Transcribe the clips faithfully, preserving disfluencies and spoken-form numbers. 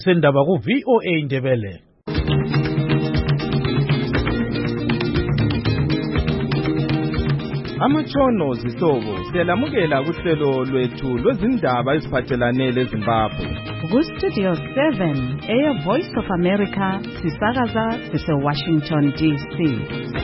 sendaba ku V O A Indebele. Amatshono zihlobo siyalamukela kuhlelo lwethu lwezindaba eziphathelane leZimbabwe. Ku Studio seven, Air Voice of America, sisakaza sise Washington D C.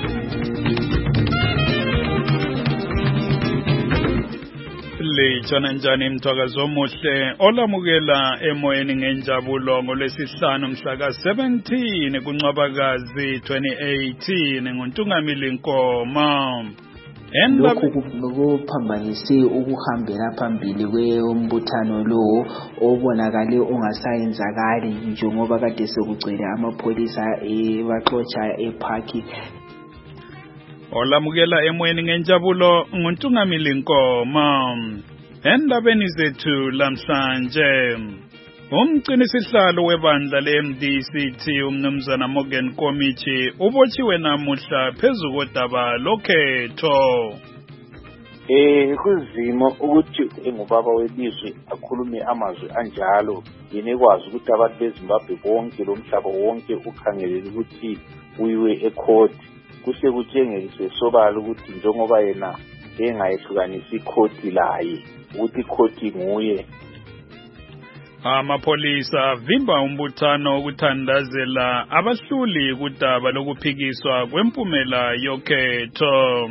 Lejana njani mthwakazo omuhle olamukela emoyeni ngenjabulo ngolwesihlanu mhla ka seventeen kuNcwabakazi twenty eighteen ngoNtungamili Nkoma. Lokhu kuphambanise ukuhambela phambili kwembuthano lo obonakale ungasayenzakali njengoba kade sekugcwele amapholisa ebaxotsha eparki. Olamukela emoyeni ngenjabulo ngoNtungamili Nkoma. Endabeni zethu lamhlanje umgcinisihlalo webandla le-M D C T umnumzana Morgan Komichi ubotshiwe namuhla phezu kodaba lokhetho. Eh kuzimo ukuthi engubaba welizwe akhulume amazwi anjalo yena kwazi ukuthi abantu beZimbabwe bonke lomhlaba wonke ukhangelele ukuthi uyiwe ecourt kuse kutshengiswe sobala ukuthi njengoba yena engayehlukanisa icourt laye ukuthi icourt nguye. Amapolisa vimba umbuthano ukuthandazela abahluli kudaba lokuphikiswa kwempumela yokhetho.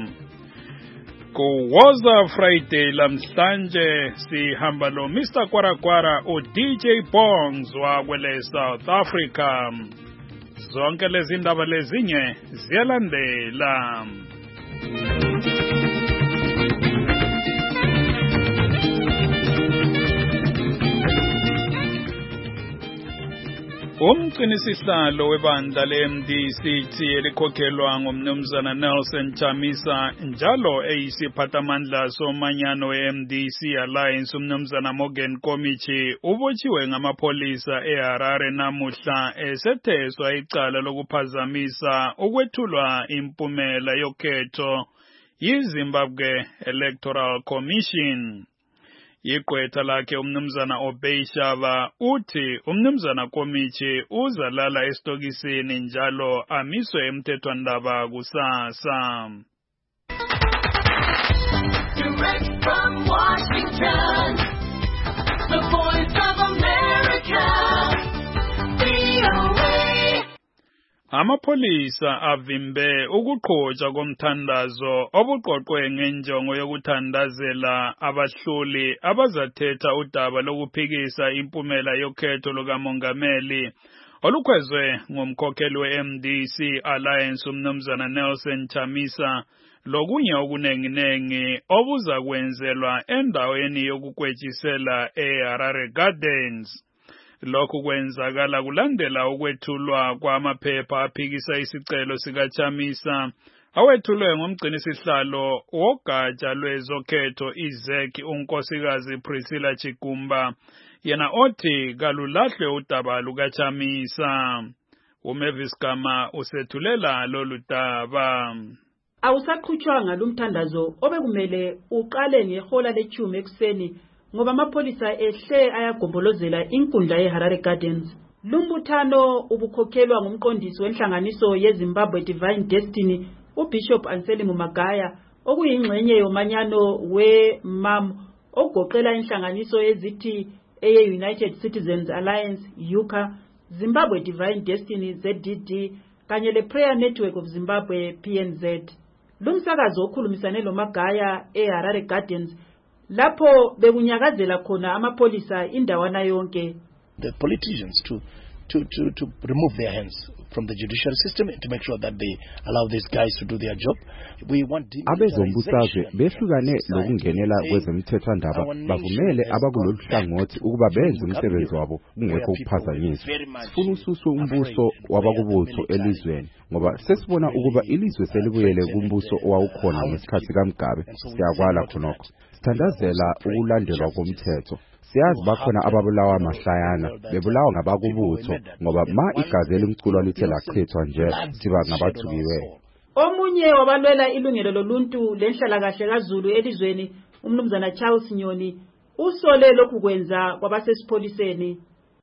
Kuwoza Friday lamhlanje sihamba lo Mister Kwarakwara u D J Bongs wakwele South Africa. Zonke lezi ndaba lezinye ziyalandela. Umgcinisihlalo webandla le-M D C T elikhokhelwa ngumnumzana Nelson Chamisa njalo eyisiphathamandla somanyano we-M D C Alliance umnumzana Morgan Komichi ubotshiwe ngamapolisa eHarare namuhla esetheswa icala lokuphazamisa ukwethulwa impumela yokhetho yiZimbabwe Electoral Commission. Igqwetha lakhe umnumzana Obey Shava uthi umnumzana Komichi uzalala estokisini njalo amiswe emthethwandaba kusasa. Direct from Washington, the Voice of America, V O A. Amapolisa avimbe ukuqhotsha komthandazo obuqoqwe ngenjongo yokuthandazela abahluli abazathetha udaba lokuphikisa impumela yokhetho lukamongameli olukhwezwe ngumkhokheli we-M D C Alliance umnumzana Nelson Chamisa lokunye okunenginengi obuza kwenzelwa endaweni yokukwetshisela eHarare Gardens. Lokhu kwenzakala kulandela ukwethulwa kwamaphepha aphikisa isicelo sikaChamisa awethulwe ngumgcinisihlalo wogatsha lwezokhetho iZ E C unkosikazi Priscilla Chigumba yena othi kalulahlwe udaba lukaChamisa. uMavis Gama usethulela lolu daba. Awusaqhutshwanga lumthandazo obekumele uqale ngehola lechumi ekuseni ngoba amapholisa ehle ayagombolozela inkundla yeHarare Gardens. Lumbuthano ubukhokhelwa ngumqondisi wenhlanganiso yeZimbabwe Divine Destiny uBishop Anselmo Magaya okuyingxenye yomanyano we-M A M ogoqela inhlanganiso ezithi eye-United Citizens Alliance U C A, Zimbabwe Divine Destiny Z D D kanye le-Prayer Network of Zimbabwe P N Z. Lumsakazo okhulumisane lo Magaya eHarare Gardens lapho bekunyakazela khona amapolisa indawana yonke. The politicians to to to to remove their hands from the judicial system to make sure that they allow these guys to do their job. We want abezombusazwe behlukane lokungenela kwezemthethwandaba bavumele abakulolu hlangothi ukuba benze umsebenzi wabo kungekho ukuphazanyiswa. Sifuna ususwe umbuso wabakubutho elizweni ngoba sesibona ukuba ilizwe selibuyele kumbuso owawukhona ngesikhathi kaMgabe. Siyakwala khonokho. Sithandazela ukulandelwa komthetho. Siyazi bakhona ababulawa amahlayana bebulawa ngabakubutho ngoba ma igazi elimculo lithe lachithwa nje siba ngabathukiwe. Omunye wabalwela ilungelo loluntu lenhlala kahle kaZulu elizweni umnumzana Charles Nyoni usole lokhu kwenza kwabasesipholiseni.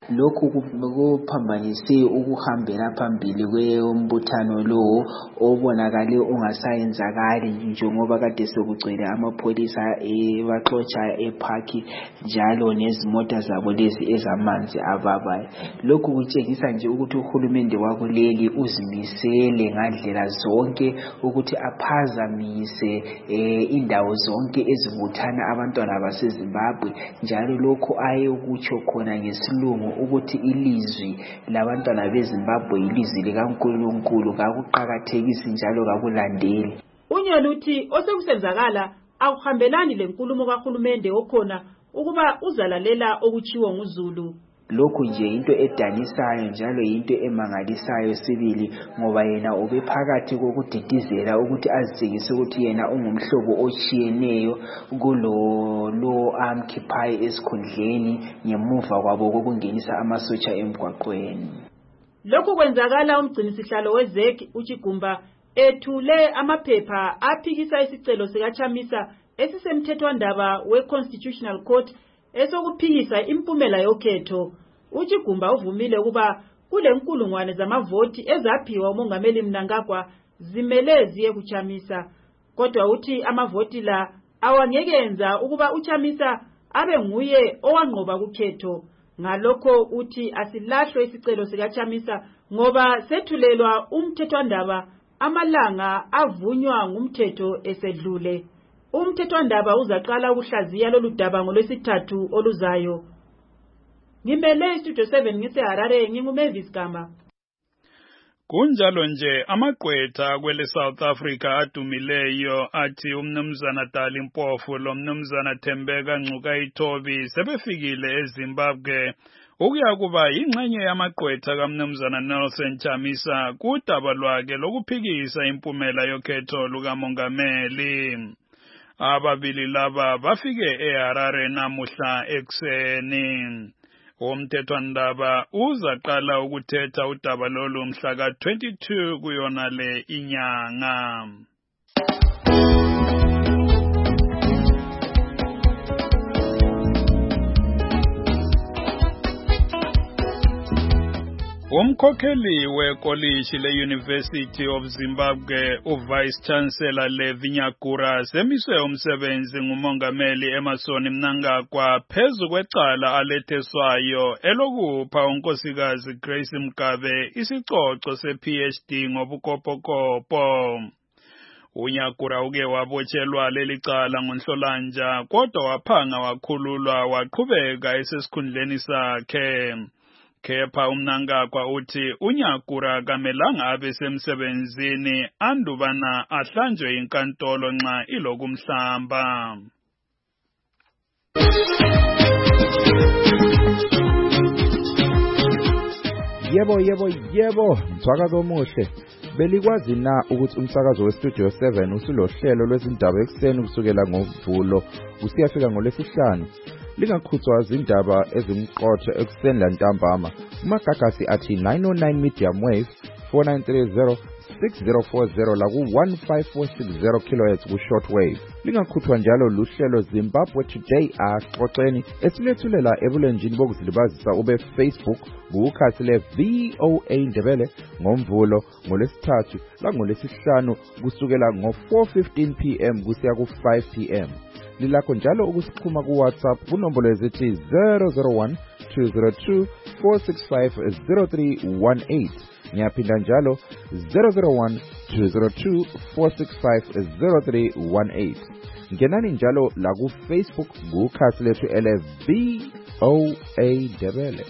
lokhu kuphambanise ukuhambela phambili kwembuthano lo obonakale ungasayenzakali njengoba kade sekugcwele amapholisa ebaxotsha eparki njalo nezimota zabo lezi ezamanzi ababayo. Lokhu kutshengisa nje ukuthi uhulumende wakuleli uzimisele ngandlela zonke ukuthi aphazamise indawo zonke ezibuthana abantwana baseZimbabwe, njalo lokho ayokutsho khona ngesilungu ukuthi ilizwi labantwana beZimbabwe ilizwi likaNkulunkulu kakuqakathekisi njalo kakulandeli. Unyoni uthi osekusenzakala akuhambelani lenkulumo kahulumende okhona ukuba uzalalela okuchiwo nguZulu. Lokhu nje into edanisayo njalo into emangalisayo sibili, ngoba yena ubephakathi kokudidizela ukuthi azitshengise ukuthi yena ungumhlobo ochiyeneyo kulo lo amkhiphayo esikhundleni ngemuva kwabo kokungenisa amasotsha emgwaqweni. Lokhu kwenzakala umgcinisihlalo weZek uChigumba ethule amaphepha aphikisa isicelo sikaChamisa esisemthethwandaba we-Constitutional Court esokuphikisa impumela yokhetho. uChigumba uvumile ukuba kule nkulungwane zamavoti ezaphiwa umongameli Mnangagwa zimele ziye kuChamisa, kodwa uthi amavoti la awangekenza ukuba uChamisa abe nguye owanqoba kukhetho. Ngalokho uthi asilahlwe isicelo sikaChamisa ngoba sethulelwa umthethwandaba amalanga avunywa ngumthetho esedlule. Umthethwandaba uzaqala ukuhlaziya lolu daba ngolwesithathu oluzayo. Ngimele Studio seven ngiseHarare, nginguMavis Gama. Kunjalo nje amagqwetha kwele South Africa adumileyo athi umnumzana Dali Mpofu lo mnumzana Thembeka Ngcuka Ithobi sebefikile eZimbabwe ukuya kuba ingxenye yamagqwetha kaMnumzana Nelson Chamisa kudaba lwakhe lokuphikisa impumela yokhetho lukamongameli. Ababili laba bafike eHarare namuhla ekseni. Umthethwandaba uzaqala ukuthetha udaba lolu mhla ka twenty-two kuyona le inyanga. Umkhokheli wekoliji le-University of Zimbabwe, uVice Chancellor Levi Nyakura, semiswe umsebenzi ngumongameli Emmerson Mnangagwa phezu kwecala aletheswayo elokupha unkosikazi Grace Mugabe isicoco se-P H D ngobukopokopo. uNyakura uke wabotshelwa leli cala ngoNhlolanja kodwa waphanga wakhululwa waqhubeka esesikhundleni sakhe. Kepha uMnangagwa uthi uNyakura kamelanga abe semsebenzini andubana ahlanjwe inkantolo nxa ilokumhlamba. Yebo yebo yebo msakazo omuhle. Belikwazi na ukuthi umsakazo weStudio seven usulohlelo lwezindaba ekseni kusukela ngoMvulo usiyafika ngolwesihlanu. Lingakhuthwa izindaba ezimqotho ekseni lantambama. Umagagasi athi nine oh nine medium wave four nine three zero six zero four zero la ku one five four six zero kilohertz ku shortwave. Lingakhuthwa njalo luhlelo Zimbabwe Today axoxeni esilethulela ebulenjini bokuzilibazisa ube Facebook kukhasi le V O A Ndebele ngoMvulo ngolesithathu la ngolesihlanu kusukela ngo four fifteen p m kusiya ku five p m Lilakho njalo ukusixhuma ku WhatsApp kunombolo ezithi zero zero one two zero two four six five zero three one eight. Ngiyaphinda njalo zero zero one two zero two four six five zero three one eight. Ngenani njalo la ku Facebook kukhasi lethu ele V O A Ndebele.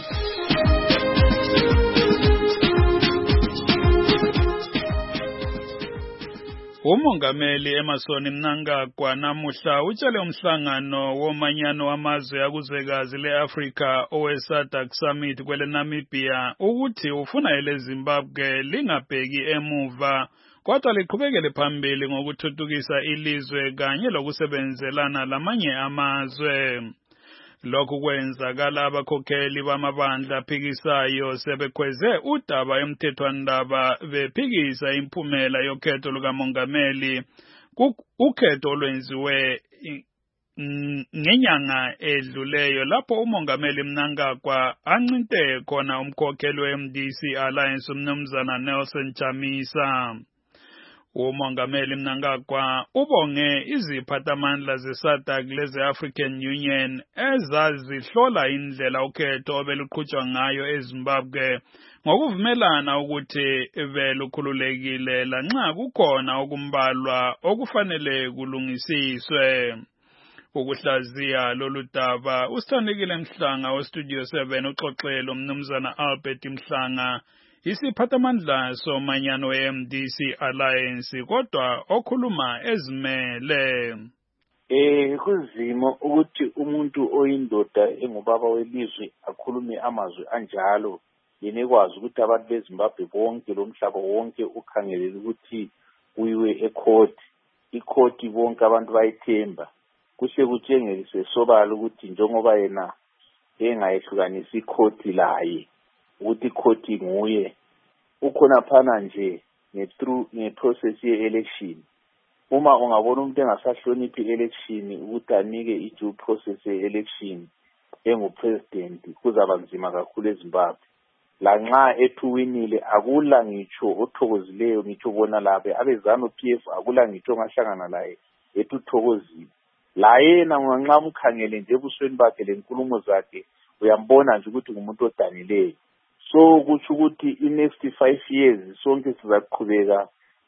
Umongameli Emmerson Mnangagwa namuhla utshele umhlangano womanyano wamazwe akuzwekazi le-Afrika owe-SADC Summit kwele Namibia ukuthi ufuna ele Zimbabwe lingabheki emuva kodwa liqhubekele phambili ngokuthuthukisa ilizwe kanye lokusebenzelana lamanye amazwe. Lokhu kwenzakala abakhokheli bamabandla aphikisayo sebekhweze udaba emthethwandaba bephikisa imphumela yokhetho lukamongameli ukhetho olwenziwe ngenyanga edluleyo lapho umongameli Mnangagwa ancinte khona umkhokheli we-M D C Alliance umnumzana Nelson Chamisa. Umongameli Mnangagwa ubonge iziphathamandla ze-SADC leze-African Union ezazihlola indlela ukhetho obeluqhutshwa ngayo eZimbabwe ngokuvumelana ukuthi belukhululekile lanxa kukhona okumbalwa okufanele kulungisiswe. Ukuhlaziya lolu daba uSithandekile Mhlanga weStudio seven uxoxela umnumzana Albert Mhlanga isiphathamandla somanyano we-M D C Alliance kodwa okhuluma ezimele. Eh kuzimo ukuthi umuntu oyindoda engubaba welizwe akhulume amazwi anjalo yenekwazi ukuthi abantu beZimbabwe bonke lomhlaba wonke ukhangelela ukuthi kuyiwe ecourt icourt bonke abantu bayithemba kuhle kutshengiswe sobala ukuthi njengoba yena engayehlukanisa icourt laye ukuthi icourt nguye ukhona phana nje nge-through nge-process ye-election. Uma ungabona umuntu engasahloniphi i-election ukuthi anike i-due process ye-election engu-president kuzaba nzima kakhulu eZimbabwe. Lanxa ethuwinile akula ngitsho othokozileyo ngitsho bona labe abezanu P F akula ngitsho ngahlangana laye etuthokozile. La yena nganxa umkhangele nje ebusweni bakhe lenkulumo zakhe uyambona nje ukuthi ngumuntu odanileyo. So kuthi ukuthi i-next five years sonke sizaqhubeka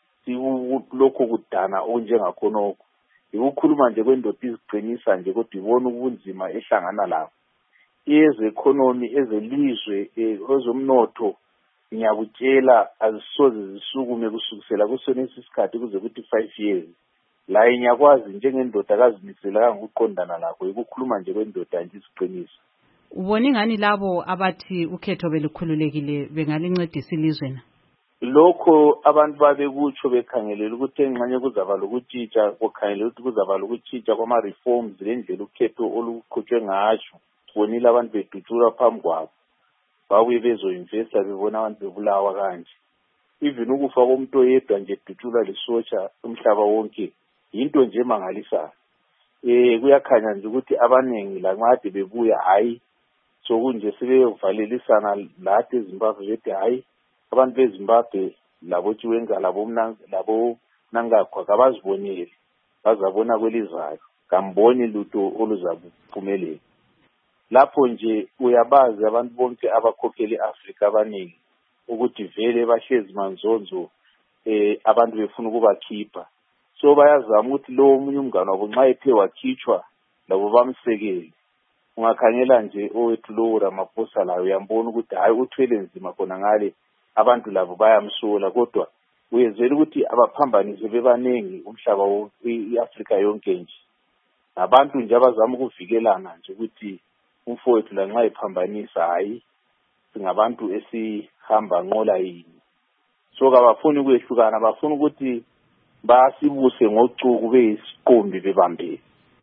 lokho kudana okunjengakhonokho. Ukukhuluma nje kwendoda iziqinisa nje kodwa ibona ubunzima ehlangana lapho. Eze economy ezelizwe ezomnotho ngiyakutshela azisoze zisukume kusukisela kusonesi isikhathi kuze kuthi five years. La inyakwazi njengendoda kazimisela ngokuqondana lakho ukukhuluma nje kwendoda nje isiqinisa. Ubona ngani labo abathi ukhetho belukhululekile bengalincedisa ilizwe na? Lokho abantu babekutsho bekhangelela ukuthi engxanye kuzaba lokutshintsha kokhangelela ukuthi kuzaba lokutshintsha kwama reforms lendlela ukhetho oluqhutshwe ngayo. Bonile abantu bedutsula phambi kwabo babuye bezoinvesta bebona abantu bebulawa kanje. Even ukufa komuntu oyedwa nje edutsula lesotsha umhlaba wonke into nje mangalisayo. Eh kuyakhanya nje ukuthi abanengi lanqade bebuya hayi so kunje sebeyovalelisana lathi eZimbabwe bethi hayi abantu beZimbabwe labo chiwenza labo mnanga labo Mnangagwa kabazibonile bazabona kwelizayo kamboni lutho oluzakuphumelela. Lapho nje uyabazi abantu bonke abakhokheli Afrika abaningi ukuthi vele bahlezi manzonzo eh abantu befuna ukubakhipha. So bayazama ukuthi lo omunye umngane wabo nxa ethe wakhitshwa labo bamsekele. Ungakhangela nje owethu lo Ramaphosa layo uyambona ukuthi hayi uthwele nzima khona ngale abantu labo bayamsola kodwa uyezwela ukuthi abaphambanise bebanengi umhlaba weAfrika yonke nje. Abantu nje abazama ukuvikelana nje ukuthi umfowethu lanxa ephambanisa hayi singabantu esihamba nqola yini. So kabafuni ukwehlukana bafuna ukuthi basibuse ngocuku beyisiqombi bebambele.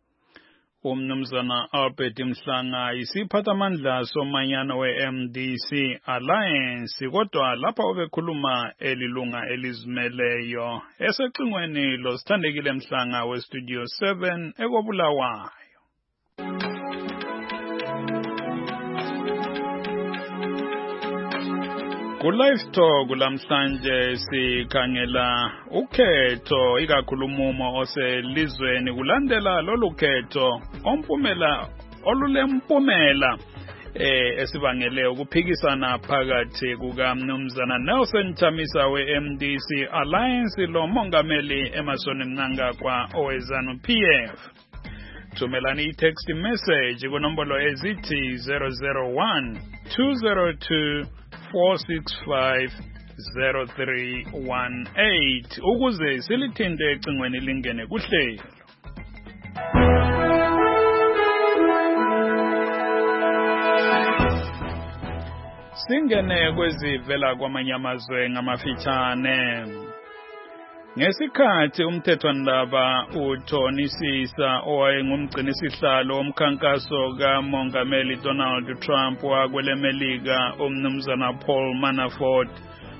Umnumzana Albert Mhlanga isiphathamandla somanyano we-M D C Alliance kodwa lapha obekhuluma elilunga elizimeleyo esexingweni lo Sithandekile Mhlanga weStudio seven ekobulawayo. Ku-Live Talk lamhlanje sikhangela ukhetho ikakhulumo oselizweni kulandela lolu khetho ompumela olulempumela eh esibangele ukuphikisana phakathi kukaMnumzana Nelson Chamisa we-M D C Alliance lo mongameli Emmerson Mnangagwa owezanu P F. Thumelani i-text message kunombolo ezithi zero zero one two zero two four six five zero three one eight ukuze silithinte ecingweni lingene kuhlelo. Singene kwezivela kwamanye amazwe ngamafitshane. Ngesikhathi umthethwandaba uthonisisa owayengumgcinisihlalo womkhankaso kaMongameli Donald Trump wakwelemelika umnumzana Paul Manafort,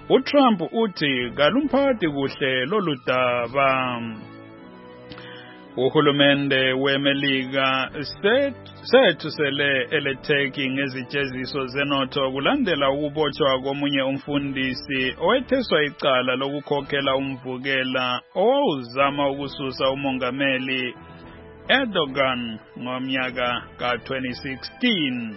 uTrump uthi kalumphathi kuhle lolu daba. Uhulumende weMelika sethusele eleTurkey ngezijeziso zenotho kulandela ukubotshwa komunye umfundisi owetheswa icala lokukhokhela umvukela owawuzama ukususa umongameli Erdogan ngomnyaka ka twenty sixteen.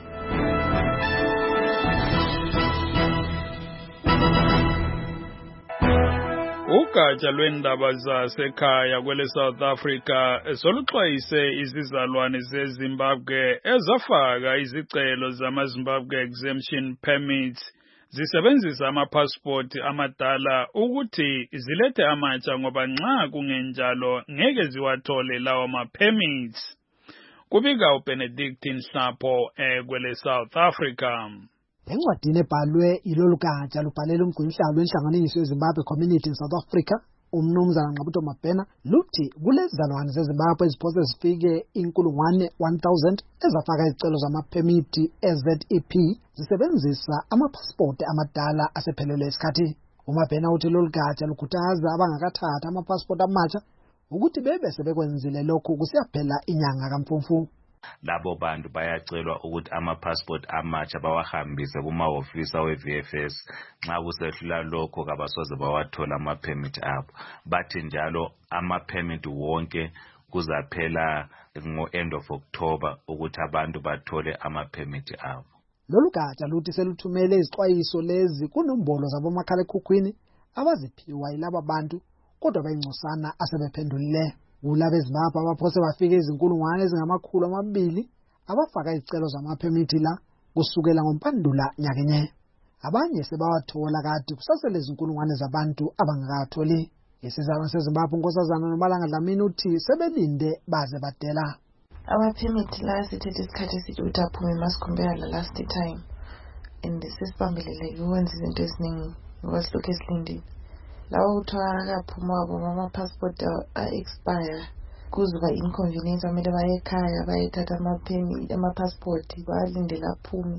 Ugatsha lwendaba zasekhaya kwele South Africa soluxwayise izizalwane zeZimbabwe ezafaka izicelo zama-Zimbabwe Exemption Permits zisebenzisa amapassport amadala ukuthi zilethe amatsha ngoba nxa kungenjalo ngeke ziwathole lawo ma-permits. Kubika uBenedict Nhlapho kwele South Africa. Encwadini ebhalwe yilolu gatsha lubhalela umgqinisihlalo wenhlanganiso yeZimbabwe Community in South Africa, umnumzana Nqabuto Mabhena, luthi kulezizalwane zeZimbabwe eziphose zifike inkulungwane one thousand ezafaka izicelo zamaphemithi e-Z E P zisebenzisa amapassport amadala asephelelwe isikhathi. uMabhena uthi lolu gatsha lukhuthaza abangakathatha amapassport amatsha ukuthi bebe sebekwenzile lokhu kusiyaphela inyanga kaMfumfu. Labo bantu bayacelwa ukuthi ama-passport amatsha bawahambise kumahhovisi we-V F S nxa kusehlula lokho kabasoze bawathola ama-permit abo. Bathi njalo ama-permit wonke kuzaphela ngo-end of October ukuthi abantu bathole ama-permit abo. Lolu gatsha luthi seluthumele izixwayiso lezi kunombolo zabomakhalekhukhwini abaziphiwa yilaba bantu kodwa bayingcosana asebephendulile. Kulabo eZimbabwe abaphose bafike izinkulungwane ezingamakhulu amabili abafaka izicelo zamaphemithi la kusukela ngoMpandula nyakenye. Abanye sebawathola kade kusasele izinkulungwane zabantu abangakatholi. Isizalwane seZimbabwe uNkosazana Nomalanga Dlamini uthi sebelinde baze badela. Amaphemithi la sithethe isikhathi esithi ukuthi aphume masicompare la last time. And sesibambelele ukwenza izinto eziningi ngoba silokhu esilindile. Lawo kuthiwa akaphuma wabo ama-passport a-expire kuzuba inconvenience amele baye ekhaya bayethatha ama-passport balindele aphume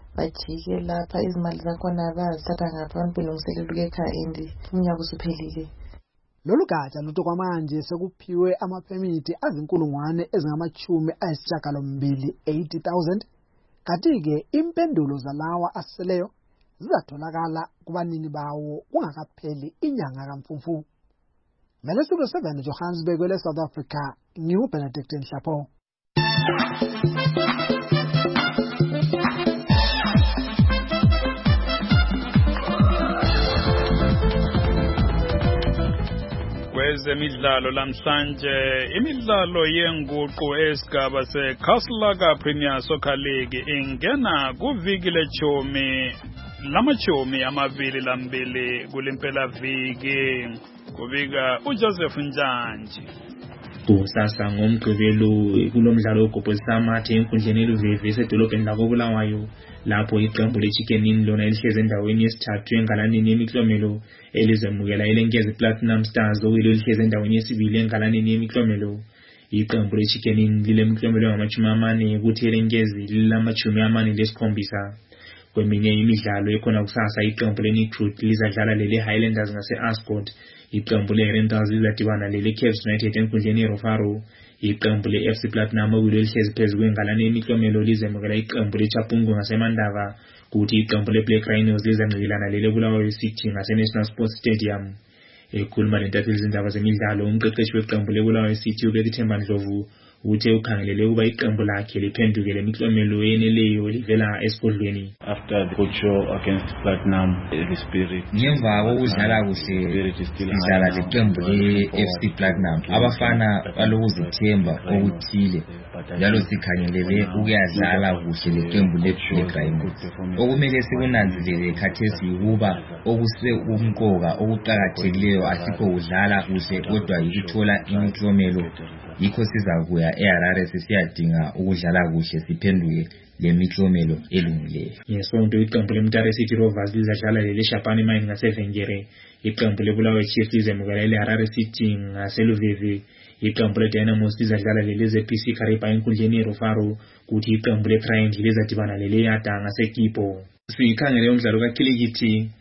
bajike lapha izimali zakhona bazithatha ngapha abantu belungiselela ukuya ekhaya and umnyaka usuphelile. Lolu gatsha luthi kwamanje sekuphiwe amaphemithi azinkulungwane ezingamachumi ayisishiyagalombili eighty thousand kanti-ke impendulo zalawa aseleyo zizatholakala kubanini bawo kungakapheli inyanga kaMfumfu. Mele Studio seven Johannesburg kwele South Africa, New Benedict Nhlapho. Kwezemidlalo lamhlanje, imidlalo yenguqu esigaba seKaslaka Premier Soccer League ingena kuviki lechumi lamachumi amabili lambili kulimpela viki. Kubika uJoseph Njanji. Kusasa ngomgqibelo kulomdlalo ogobhoza amathe enkundleni eluvivi esedolobheni lakoBulawayo lapho iqembu leChicken Inn lona elihleze endaweni yesithathu engalaneni yemiklomelo elizemukela ilenkezi Platinum Stars okuyilo lihleze endaweni yesibili engalaneni yemiklomelo. Iqembu leChicken Inn lilemklomelo ngamachumi amane kuthi ilenkezi lilamachumi amane lesikhombisa. Kweminye imidlalo ekhona kusasa iqembu leNicruit lizadlala lele Highlanders ngase-Ascot. Iqembu leRentals lizadibana lele Caps United enkundleni yeRofaro. Iqembu le-F C Platinum okuyilo lihlezi phezu kwengalane yemiklomelo lizemukela iqembu leChapungu ngaseMandava kuthi iqembu leBlack Rhinos lizangqilana lele Bulawayo City ngase-National Sports Stadium. Ekhuluma lentatheli izindaba zemidlalo umqeqeshi weqembu leBulawayo City uBekithemba Ndlovu uthe ukhangelele ukuba iqembu lakhe liphenduke lemiklomelo yeneleyo livela esigodlweni. After the good show against Platinum, the spirit ngemva kokudlala kuhle sidlala leqembu le-F C Platinum abafana balokuzithemba okuthile njalo sikhangelele ukuyadlala kuhle leqembu le-Black Rhinos. Okumele sikunanzelele khathesi ukuba okuse umqoka okuqakathekileyo asikho kudlala kuhle kodwa yikuthola imiklomelo. Yikho sizakuya eHarare sisiyadinga ukudlala kuhle siphenduke lemiklomelo elungileyo. Yesonto iqembu leMtare City Rovers lizadlala lele Shapani Mine ngaseVengere. Iqembu leBulawayo Chiefs lizemukela lele Harare City ngaseLuvivi. Iqembu leDynamos lizadlala lele Z P C Kariba enkundleni yeRofaro kuthi iqembu leTriangle lizadibana lele Yata ngaseKipo. Sikhangele umdlalo kakhilikithi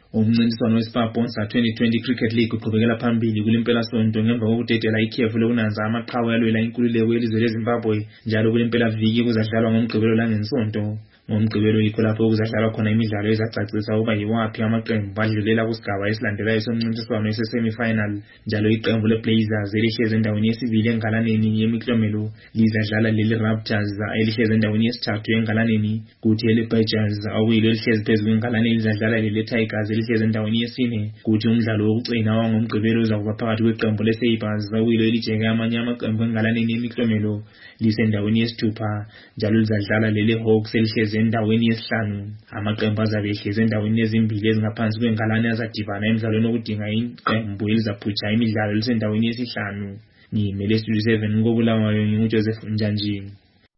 umncintiswano wesibhabhonsa twenty twenty Cricket League uqhubekela phambili kulempelasonto ngemva kokudedela ikhefu lokunanza amaqhawe alwela inkululeko yelizwe leZimbabwe njalo kulempelaviki kuzadlalwa ngomgqibelo langensonto. Ngomgqibelo yikho lapho kuzadlalwa khona imidlalo ezacacisa ukuba yiwaphi amaqembu adlulela kusigaba esilandelayo somncintiswano ese-semi-final njalo iqembu leBlazers elihlezi endaweni yesibili engalaneni yemiklomelo lizadlala leli Raptors elihlezi endaweni yesithathu engalaneni, kuthi eleBadgers okuyilo elihlezi phezu kwengalane lizadlala leli Tigers elihlezi endaweni yesine, kuthi umdlalo wokugcina wangomgqibelo uzakuba phakathi kweqembu leSabres okuyilo elijeke amanye amaqembu engalaneni yemiklomelo lisendaweni yesithupha, njalo lizadlala leli Hawks elihlezi endaweni yesihlanu. Amaqembu azabe ehlezi endaweni ezimbili ezingaphansi kwengalane azadibana emidlalweni okudinga iqembu elizaphutha imidlalo lisendaweni yesihlanu. Ngimele Studio seven koBulawayo nginguJoseph Njanjini.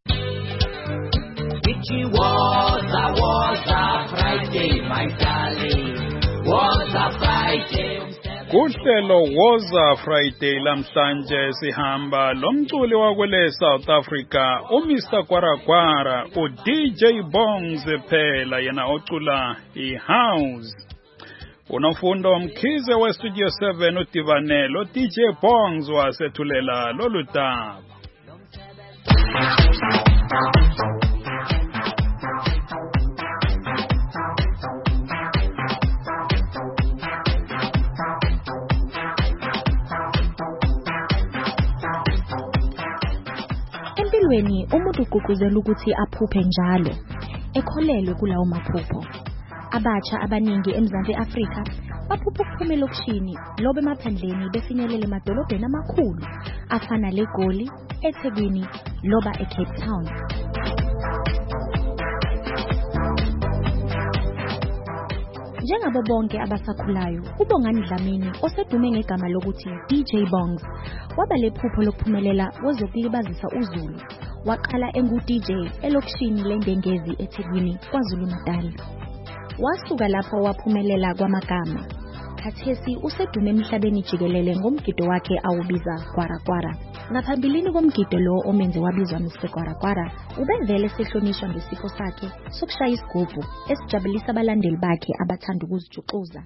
It was a was a Friday, my darling. Was a Friday. Kuhlelo Woza Friday lamhlanje sihamba lomculi wakwele South Africa uMister Kwarakara uD J Bongs phela yena ocula iHouse. Unofundo Mkhize we Studio seven uDivanelo D J Bongs wasethulela lolu daba. Empilweni umuntu uqhuquzela ukuthi aphuphe njalo ekholelwe kulawo maphupho. Abatsha abaningi eMzantsi Afrika baphupha ukuphuma elokishini lobe emaphandleni befinyelele emadolobheni amakhulu afana leGoli, eThekwini loba eCape Town. Njengabo bonke abasakhulayo, uBongani Dlamini osedume ngegama lokuthi D J Bongs waba lephupho lokuphumelela wezokulibazisa uZulu. Waqala engu-D J elokishini leNdengezi eThekwini, KwaZulu Natal. Wasuka lapho waphumelela kwamagama. Khathesi usedume emhlabeni jikelele ngomgido wakhe awubiza Kwarakara. Ngaphambilini komgido lo omenze wabizwa Mister Kwarakara, ubevele sehlonishwa ngesipho sakhe sokushaya isigubhu esijabulisa abalandeli bakhe abathanda ukuzijuxuza.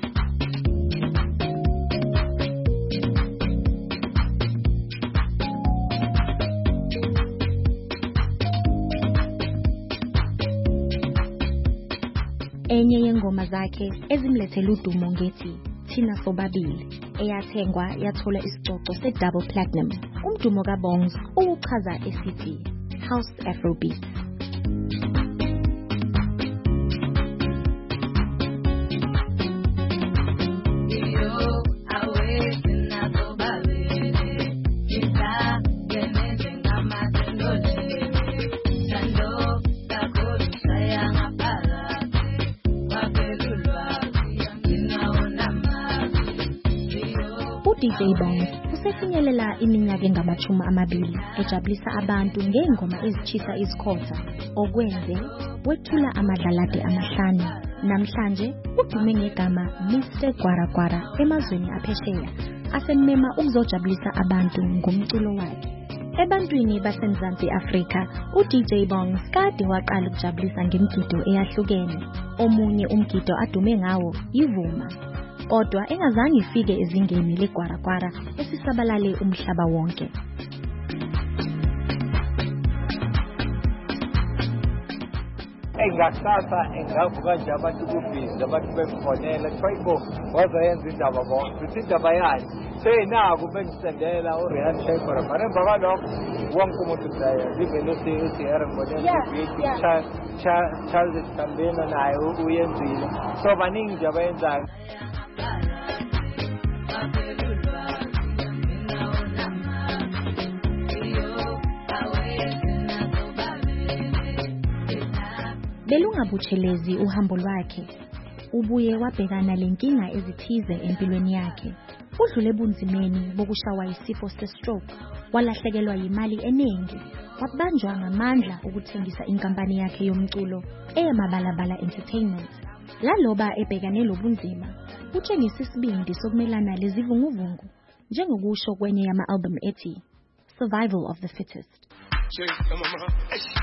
Enye yengoma zakhe ezimlethela udumo ngethi Thina Sobabili eyathengwa yathola isicoco se-double platinum. Umdumo kaBongs uchaza esithi House Afrobeat. D J Bongs usefinyelela iminyaka engamachumi amabili ejabulisa abantu ngengoma ezichisa izikhotha okwenze wethula amadlalade amahlanu. Namhlanje udume ngegama Mister Kwarakara emazweni aphesheya asemema ukuzojabulisa abantu ngomculo wakhe. Ebantwini baseMzantsi Afrika, uD J Bongs kade waqala ukujabulisa ngemigido eyahlukene. Omunye umgido adume ngawo yivuma, kodwa engazange ifike ezingeni leGwarakwara esisabalale umhlaba wonke. Engasasa engavuka nje abantu kubhizi abantu befonela Tribo wazoyenza indaba bonke uthi indaba yakhe seyinaku bengisendela uRihan Shaykhora mara emva kwalokho wonke umuntu uzayo livele uthi eRembonela Charles Tambena naye uyenzile, so baningi nje abayenzayo. Belungabutshelezi uhambo lwakhe, ubuye wabhekana lenkinga ezithize empilweni yakhe. Udlule ebunzimeni bokushawa isifo se-stroke, walahlekelwa yimali eningi, wabanjwa ngamandla ukuthengisa inkampani yakhe yomculo eyamabalabala entertainment. Laloba ebhekane lobunzima, utshengisa isibindi sokumelana lezivunguvungu, njengokusho kwenye yama-album ethi Survival of the Fittest.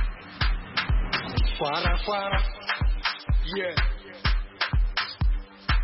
Kwara kwara, yeah.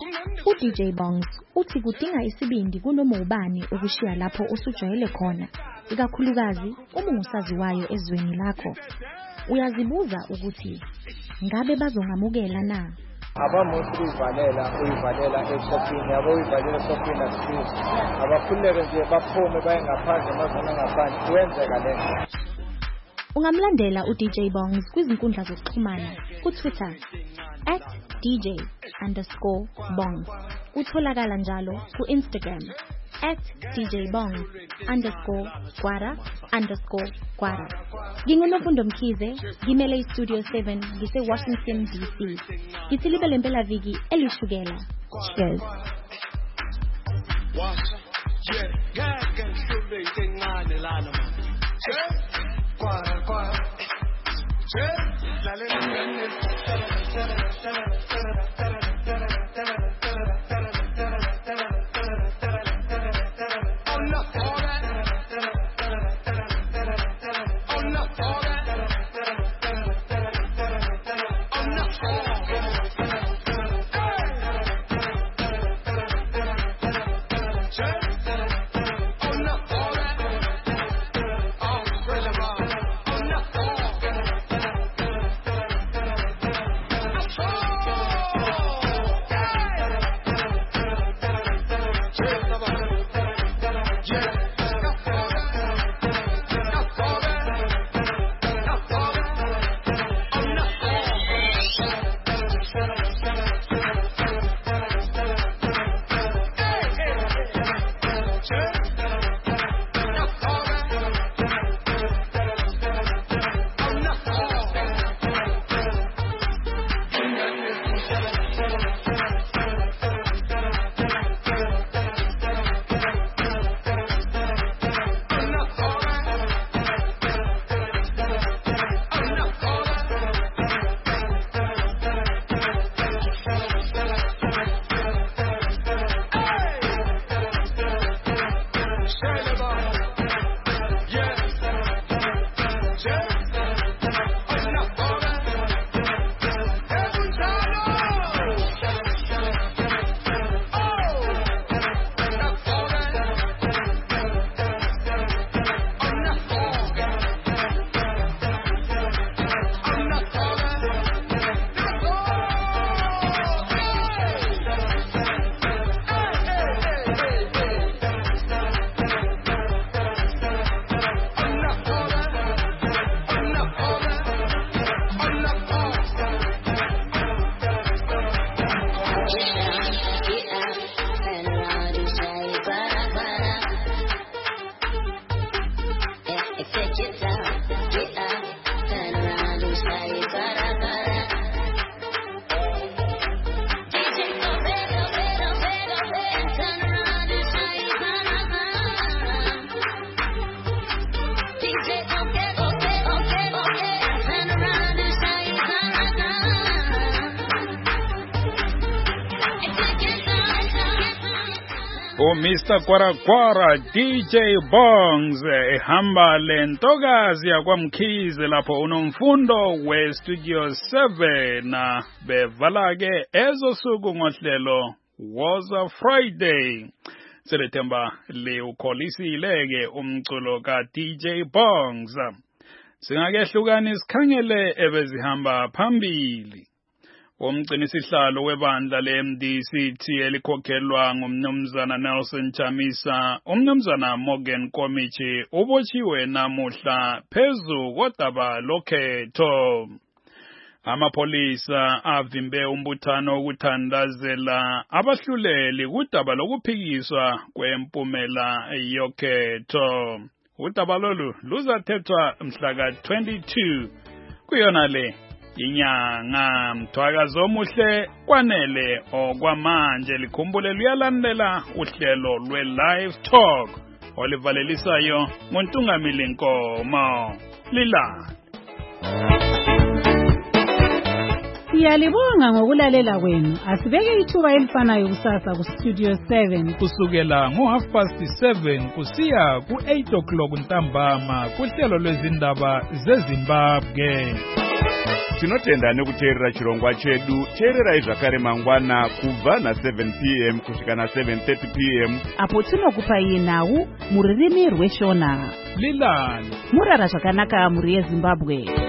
U-D J Bongs uthi kudinga isibindi kunoma ubani ukushiya lapho usujwayele khona, ikakhulukazi uma ungusaziwayo ezweni lakho. Uyazibuza ukuthi ngabe bazongamukela na? Abamuthi uyivalela uyivalela eshophini yabo uyivalela eshophini akusizi abakhuleke nje baphume baye ngaphandle mazona ngaphandle kuyenzeka lento. Ungamlandela u-D J Bongs kwizinkundla zokuxhumana ku-Twitter at D J underscore Bongs. Utholakala njalo ku-Instagram at D J Bongs underscore Gwara underscore Gwara. Ngingunofundo Mkhize, ngimele iStudio seven ngise-Washington D C. Ngithi libe lempela viki elishukela. Cheers. Kwara kwara la la O Mister Kwara Kwara D J Bongs ehamba lentokazi yakwamkhize lapho unomfundo we Studio seven bevala ke ezosuku ngohlelo was a Friday. Selethemba le ukholisile ke umculo ka D J Bongs. Singakehlukana isikhangele ebezihamba phambili. Umgcinisihlalo webandla le-M D C T elikhokhelwa ngumnumzana Nelson Chamisa, umnumzana Morgan Komichi ubotshiwe namuhla phezu kodaba lokhetho. Amapolisa avimbe umbuthano ukuthandazela abahluleli kudaba lokuphikiswa kwempumela yokhetho. Udaba lolu luzathethwa mhla ka twenty-two kuyona le inyanga. Mthwakazi omuhle kwanele okwamanje likhumbule luyalandela uhlelo lwe-Live Talk olivalelisayo nguNtungamili Nkomo. Lila Siyalibonga ngokulalela kwenu. Asibeke ithuba elifanayo kusasa ku Studio seven kusukela ngo half past seven kusiya ku eight o'clock ntambama kuhlelo lwezindaba zeZimbabwe. tinotenda nekuteerera chirongwa chedu. Teererai zvakare mangwana kubva na seven p m kusvika na seven thirty p m apo tinokupai nhau mururimi rweshona. Lilani murara zvakanaka muri yeZimbabwe.